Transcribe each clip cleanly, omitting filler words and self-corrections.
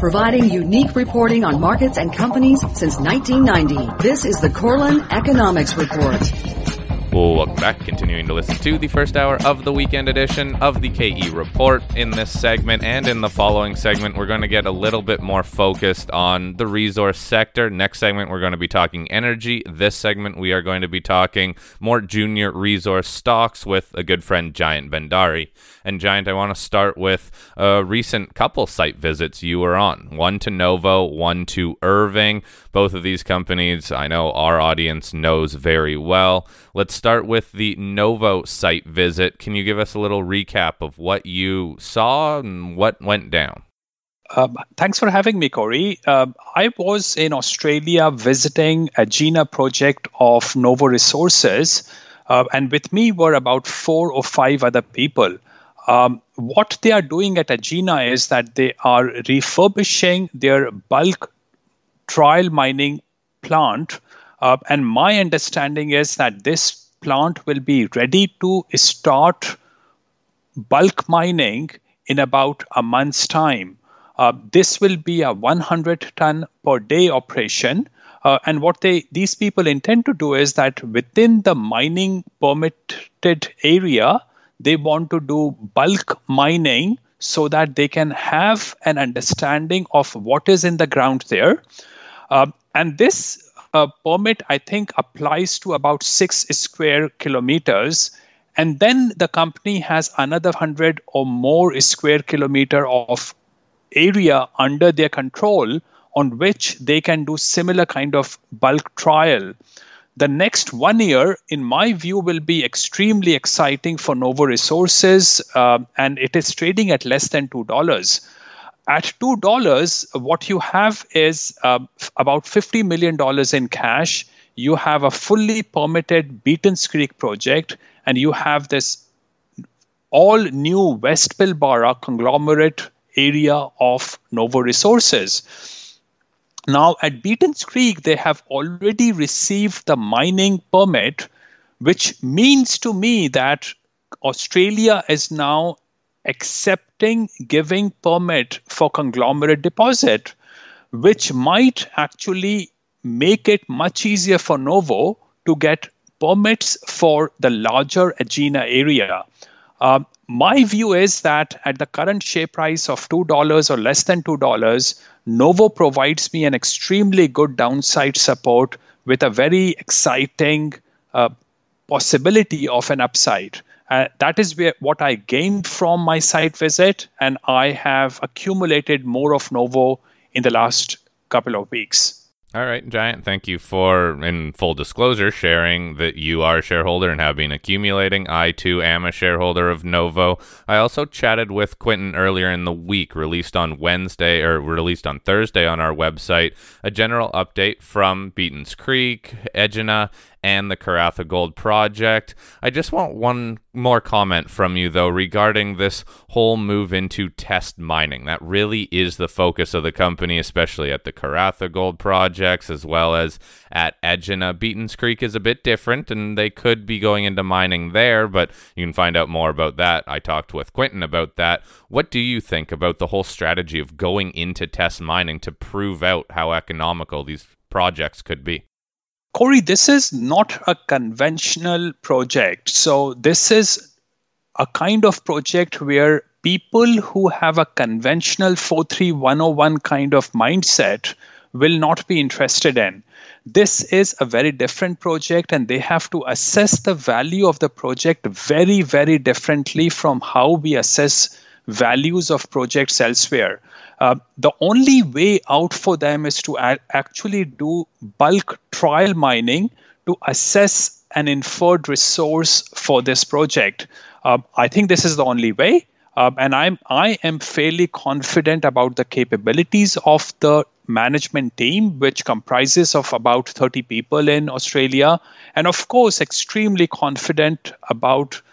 providing unique reporting on markets and companies since 1990. This is the Korlin Economics Report. Well, welcome back. Continuing to listen to the first hour of the weekend edition of the KE Report. In this segment and in the following segment, we're going to get a little bit more focused on the resource sector. Next segment, we're going to be talking energy. This segment, we are going to be talking more junior resource stocks with a good friend, Jayant Bhandari. And Jayant, I want to start with a recent couple site visits you were on. One to Novo, one to Irving. Both of these companies, I know our audience knows very well. Let's start with the Novo site visit. Can you give us a little recap of what you saw and what went down? Thanks for having me, Corey. I was in Australia visiting a Agena project of Novo Resources, and with me were about 4 or 5 other people. What they are doing at Agena is that they are refurbishing their bulk trial mining plant, and my understanding is that this plant will be ready to start bulk mining in about a month's time. This will be a 100 ton per day operation. And what these people intend to do is that within the mining permitted area, they want to do bulk mining so that they can have an understanding of what is in the ground there. And this permit, I think, applies to about 6 square kilometers. And then the company has another 100 or more square kilometer of area under their control on which they can do similar kind of bulk trial. The next 1 year, in my view, will be extremely exciting for Novo Resources, and it is trading at less than $2. At $2, what you have is about $50 million in cash. You have a fully permitted Beatons Creek project, and you have this all new West Pilbara conglomerate area of Novo Resources. Now, at Beatons Creek, they have already received the mining permit, which means to me that Australia is now accepting giving permit for conglomerate deposit, which might actually make it much easier for Novo to get permits for the larger Agena area. My view is that at the current share price of $2 or less than $2, Novo provides me an extremely good downside support with a very exciting possibility of an upside. That is what I gained from my site visit, and I have accumulated more of Novo in the last couple of weeks. All right, Jayant, thank you for, in full disclosure, sharing that you are a shareholder and have been accumulating. I, too, am a shareholder of Novo. I also chatted with Quinton earlier in the week, released on Thursday on our website, a general update from Beatons Creek, Agena, and the Karratha Gold Project. I just want one more comment from you, though, regarding this whole move into test mining. That really is the focus of the company, especially at the Karratha Gold Projects, as well as at Agena. Beatons Creek is a bit different, and they could be going into mining there, but you can find out more about that. I talked with Quinton about that. What do you think about the whole strategy of going into test mining to prove out how economical these projects could be? Corey, this is not a conventional project. So this is a kind of project where people who have a conventional 43101 kind of mindset will not be interested in. This is a very different project, and they have to assess the value of the project very, very differently from how we assess values of projects elsewhere. The only way out for them is to actually do bulk trial mining to assess an inferred resource for this project. I think this is the only way, and I am fairly confident about the capabilities of the management team, which comprises of about 30 people in Australia, and of course, extremely confident about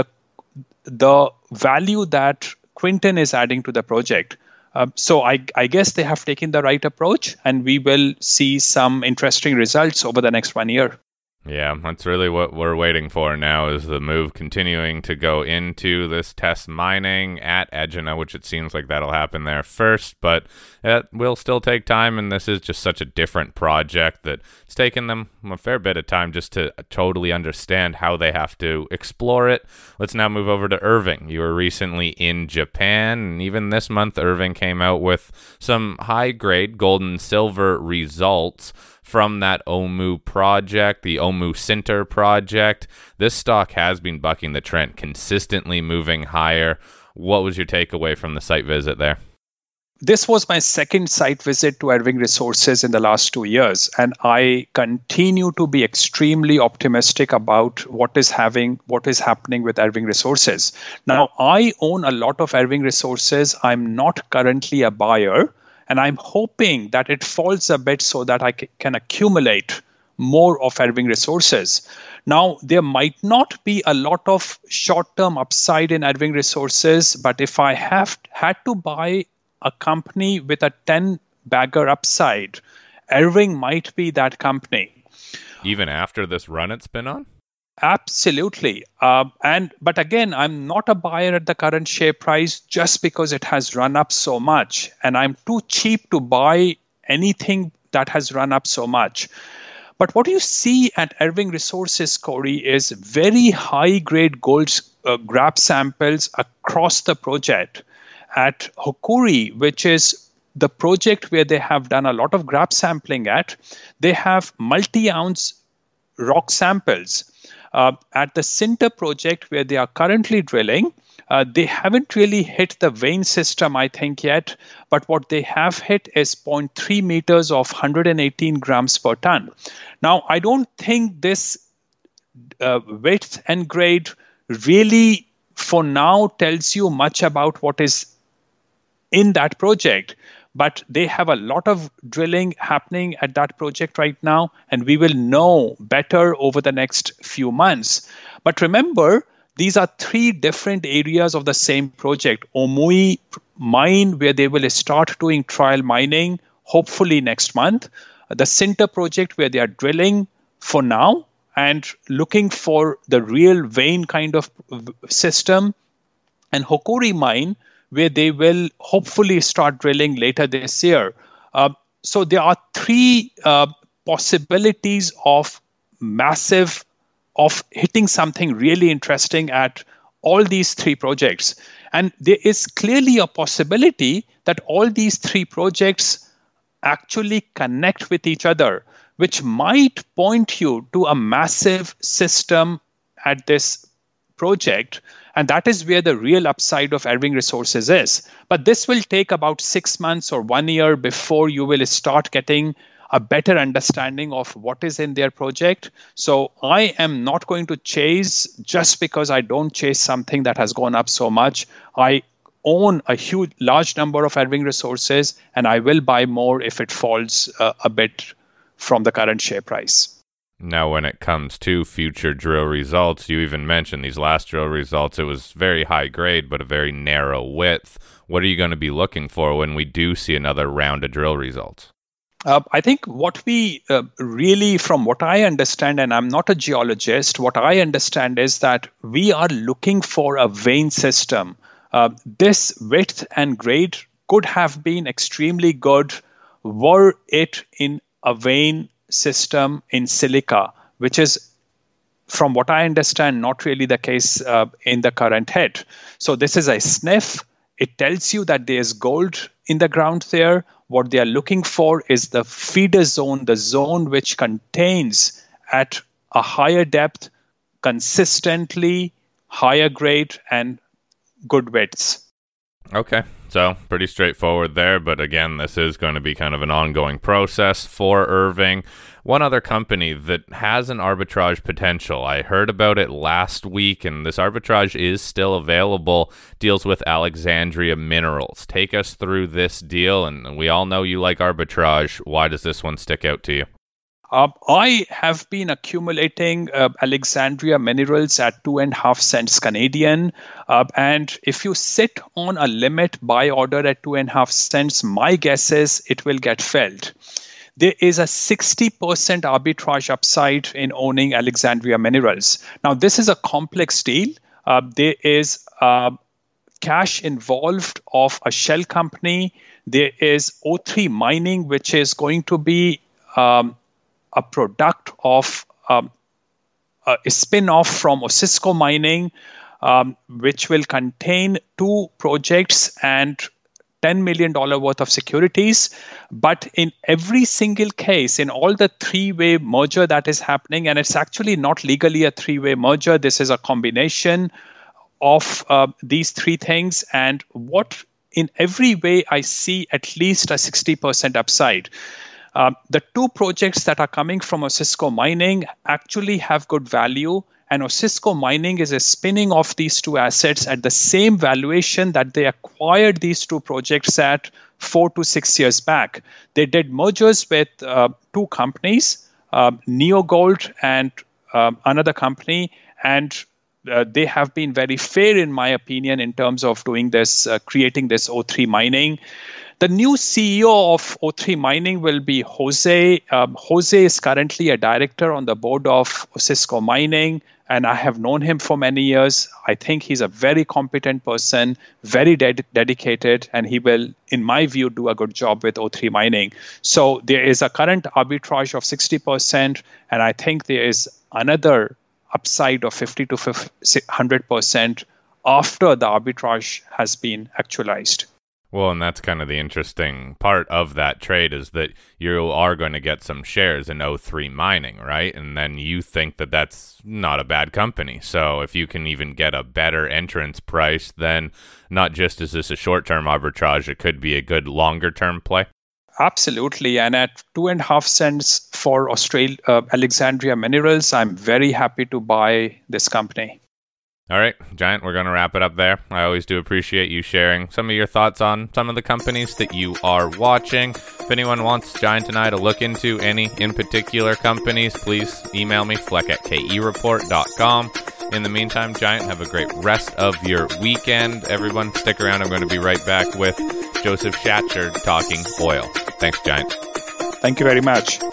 the value that Quinton is adding to the project. So I guess they have taken the right approach, and we will see some interesting results over the next 1 year. Yeah, that's really what we're waiting for now is the move continuing to go into this test mining at Egina, which it seems like that'll happen there first, but it will still take time, and this is just such a different project that it's taken them a fair bit of time just to totally understand how they have to explore it. Let's now move over to Irving. You were recently in Japan, and even this month Irving came out with some high-grade gold and silver results from that Omu project, the Omu Sinter project. This stock has been bucking the trend, consistently moving higher. What was your takeaway from the site visit there? This was my second site visit to Irving Resources in the last 2 years, and I continue to be extremely optimistic about what is happening with Irving Resources. Now, I own a lot of Irving Resources. I'm not currently a buyer, and I'm hoping that it falls a bit so that I can accumulate more of Irving Resources. Now, there might not be a lot of short-term upside in Irving Resources, but if I had to buy a company with a 10-bagger upside, Irving might be that company. Even after this run it's been on? Absolutely. But again, I'm not a buyer at the current share price just because it has run up so much. And I'm too cheap to buy anything that has run up so much. But what you see at Irving Resources, Corey, is very high-grade gold grab samples across the project. At Hokuri, which is the project where they have done a lot of grab sampling at, they have multi-ounce rock samples. At the Sinter project, where they are currently drilling, they haven't really hit the vein system, I think, yet. But what they have hit is 0.3 meters of 118 grams per ton. Now, I don't think this width and grade really, for now, tells you much about what is in that project. But they have a lot of drilling happening at that project right now, and we will know better over the next few months. But remember, these are three different areas of the same project. Omui mine, where they will start doing trial mining, hopefully next month. The Sinter project, where they are drilling for now and looking for the real vein kind of system. And Hokuri mine, where they will hopefully start drilling later this year. So there are three possibilities of hitting something really interesting at all these three projects. And there is clearly a possibility that all these three projects actually connect with each other, which might point you to a massive system at this project. And that is where the real upside of Irving Resources is. But this will take about 6 months or 1 year before you will start getting a better understanding of what is in their project. So I am not going to chase just because I don't chase something that has gone up so much. I own a large number of Irving Resources, and I will buy more if it falls a bit from the current share price. Now, when it comes to future drill results, you even mentioned these last drill results. It was very high grade, but a very narrow width. What are you going to be looking for when we do see another round of drill results? I think what we really, from what I understand, and I'm not a geologist, what I understand is that we are looking for a vein system. This width and grade could have been extremely good were it in a vein system in silica, which is, from what I understand, not really the case in the current head. So this is a sniff. It tells you that there's gold in the ground there. What they are looking for is the feeder zone, the zone which contains at a higher depth, consistently higher grade and good widths. Okay, so pretty straightforward there, but again, this is going to be kind of an ongoing process for Irving. One other company that has an arbitrage potential, I heard about it last week, and this arbitrage is still available, deals with Alexandria Minerals. Take us through this deal, and we all know you like arbitrage. Why does this one stick out to you? I have been accumulating Alexandria Minerals at 2.5 cents Canadian. And if you sit on a limit buy order at 2.5 cents, my guess is it will get filled. there is a 60% arbitrage upside in owning Alexandria Minerals. Now, this is a complex deal. There is cash involved of a shell company. There is O3 Mining, which is going to be a product of a spin-off from Osisko Mining, which will contain 2 projects and $10 million worth of securities. But in every single case, in all the 3-way merger that is happening, and it's actually not legally a 3-way merger, this is a combination of these 3 things. And what in every way I see at least a 60% upside. The 2 projects that are coming from Osisko Mining actually have good value, and Osisko Mining is spinning off these 2 assets at the same valuation that they acquired these 2 projects at 4 to 6 years back. They did mergers with 2 companies, NeoGold and another company, and they have been very fair, in my opinion, in terms of doing this, creating this O3 Mining. The new CEO of O3 Mining will be Jose. Jose is currently a director on the board of Osisko Mining, and I have known him for many years. I think he's a very competent person, very dedicated, and he will, in my view, do a good job with O3 Mining. So there is a current arbitrage of 60%, and I think there is another upside of 50 to 100% after the arbitrage has been actualized. Well, and that's kind of the interesting part of that trade, is that you are going to get some shares in O3 Mining, right? And then you think that that's not a bad company. So if you can even get a better entrance price, then not just is this a short-term arbitrage, it could be a good longer-term play. Absolutely. And at 2.5 cents for Alexandria Minerals, I'm very happy to buy this company. All right, Giant, we're going to wrap it up there. I always do appreciate you sharing some of your thoughts on some of the companies that you are watching. If anyone wants Giant and I to look into any in particular companies, please email me, fleck@kereport.com. In the meantime, Giant, have a great rest of your weekend. Everyone, stick around. I'm going to be right back with Joseph Schatzer talking oil. Thanks, Giant. Thank you very much.